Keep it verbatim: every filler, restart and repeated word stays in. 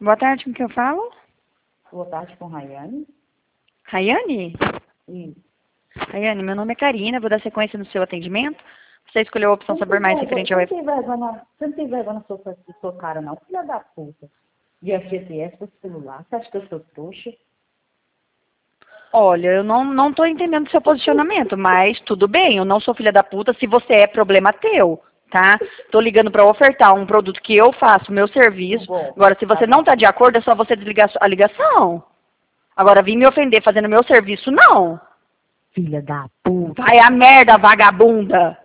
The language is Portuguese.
Boa tarde, com quem eu falo? Boa tarde com Rayane. Rayane? Isso. Rayane, meu nome é Karina, vou dar sequência no seu atendimento. Você escolheu a opção Saber Mais referente ao... Você não tem vergonha, você não tem vergonha na sua, na sua cara, não, filha da puta. De F G T S para celular. Você acha que eu sou trouxa? Olha, eu não, não tô entendendo seu posicionamento, mas tudo bem, eu não sou filha da puta, se você é, problema teu, tá? Tô ligando para ofertar um produto que eu faço, meu serviço. Bom, Agora, se você tá não bom. tá de acordo, é só você desligar a ligação. Agora, vir me ofender fazendo meu serviço, não. Filha da puta. Vai a merda, vagabunda!